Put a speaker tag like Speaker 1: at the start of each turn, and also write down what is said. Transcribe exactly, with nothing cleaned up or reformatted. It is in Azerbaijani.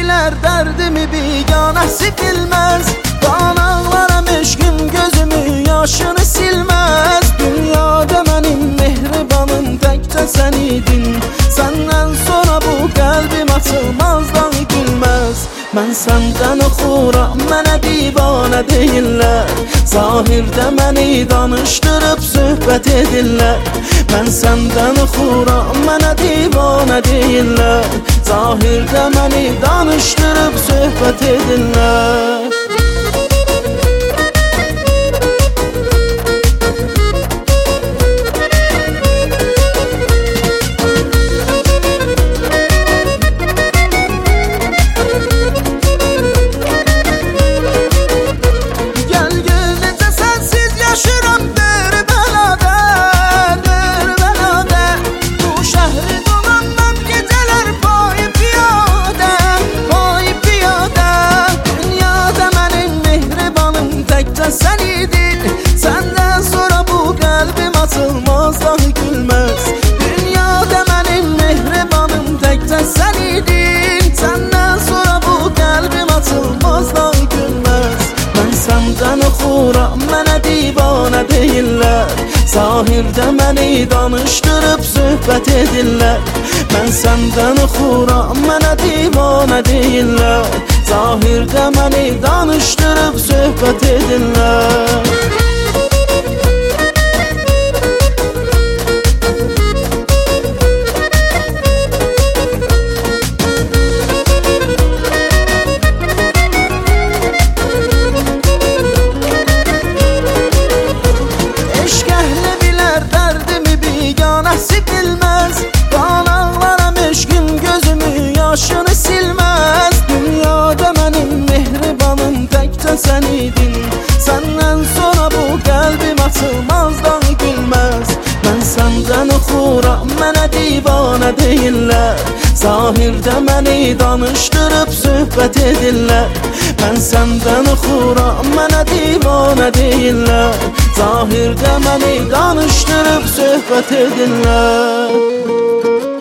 Speaker 1: bilər dərdimi biganəsi bilməz. Qanaqlaram eşqim gözümü yaşını silməz. Dünyada mənim mehribanım təkcə sən idin. Səndən sonra bu qəlbim açılmazdan gülməz. Mən səndən oxuram, mənə divanə deyirlər. Zahirdə məni danışdırıb söhbət edirlər. Mən səndən oxuram, mənə divanə deyirlər. Zahirdə məni danışdırıb söhbət edirlər. Sen idin, senden sonra bu kalbim açılmaz dahi gülmez. Dünyada benim mehribanım tekçe sen idin. Senden sonra bu kalbim açılmaz dahi gülmez. Ben senden oxuram, mənə divanə deyirlər. Zahirdə məni danışdırıb söhbət edirlər. Ben senden oxuram, mənə divanə deyirlər. Zahirdə məni danışdırıb söhbət edirlər. Eşq əhli bilər dərdimi biganəsi bilməz. Qanaqlaram eşqim gözümü yaşını silməz. Dünyada mənim mehribanım təkcə sən idin. Səndən sonra bu qəlbim açılmazdan gülməz. Mən səndən oxuram, mənə divanə deyirlər. Zahirdə məni danışdırıb söhbət edirlər. Mən səndən oxuram, mənə divanə deyirlər. Zahirdə məni danışdırıb söhbət edirlər.